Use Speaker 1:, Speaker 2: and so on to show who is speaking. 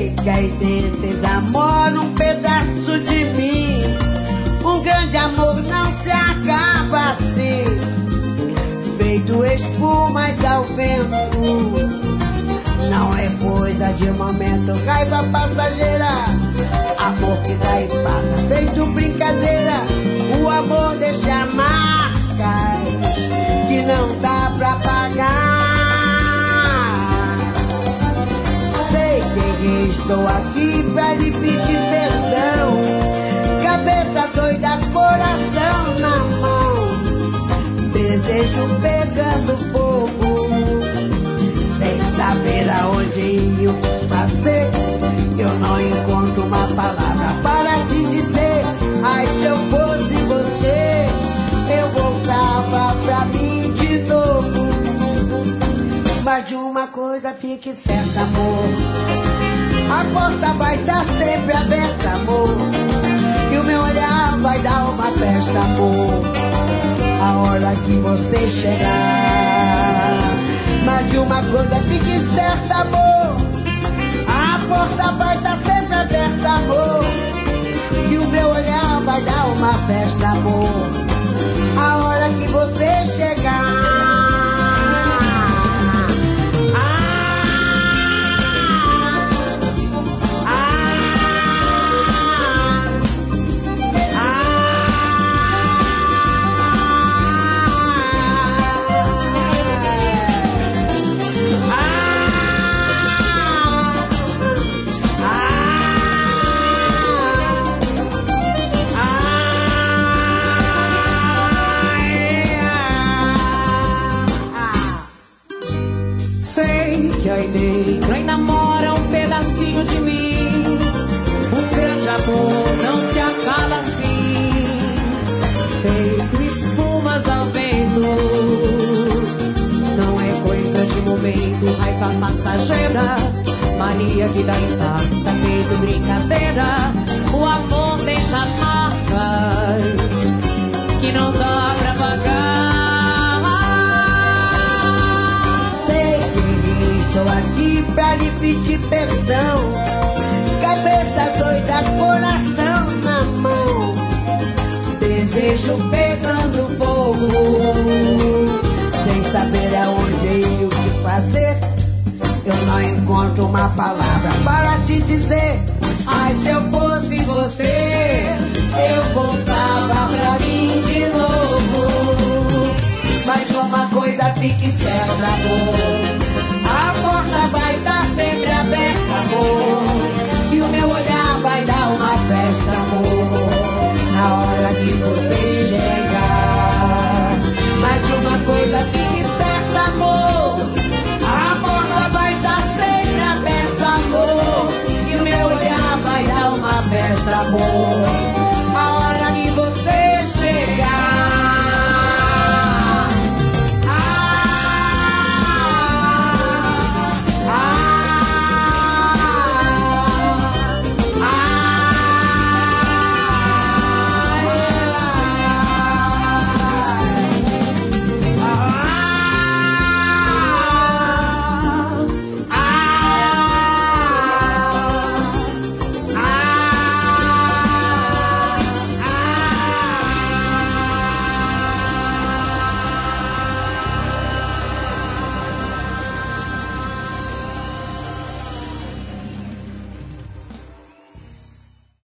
Speaker 1: Sei que aí dentro ainda mora um pedaço de mim. Um grande amor não se acaba assim, feito espumas ao vento. Não é coisa de momento, raiva passageira, amor que dá e passa, feito brincadeira. O amor deixa marcas que não dá pra pagar. Sei que estou aqui pra lhe pedir perdão, cabeça doida, coração na mão, desejo pegando fogo, sem saber aonde ir, o que fazer. Eu não encontro uma palavra para te dizer. Ai, se eu fosse você, eu voltava pra mim de novo. Mas de uma coisa fique certa, amor, a porta vai estar sempre aberta, amor, e o meu olhar vai dar uma festa, amor, a hora que você chegar. Mas de uma coisa fique certa, amor, a porta vai estar sempre aberta, amor, e o meu olhar vai dar uma festa, amor, a hora que você chegar.
Speaker 2: Aí dentro ainda mora um pedacinho de mim. Um grande amor não se acaba assim, feito espumas ao vento. Não é coisa de momento, raiva passageira, mania que dá e passa, feito brincadeira. O amor deixa marcas que não dá pra pagar.
Speaker 1: Estou aqui pra lhe pedir perdão, cabeça doida, coração na mão, desejo pegando fogo, sem saber aonde ir, o que fazer. Eu não encontro uma palavra para te dizer. Ai, se eu fosse você, eu voltava pra mim de novo. Mas uma coisa fique certa, amor, a porta vai estar sempre aberta, amor, e o meu olhar vai dar uma festa, amor, na hora que você chegar. Mas uma coisa fique certa, amor, a porta vai estar sempre aberta, amor, e o meu olhar vai dar uma festa, amor,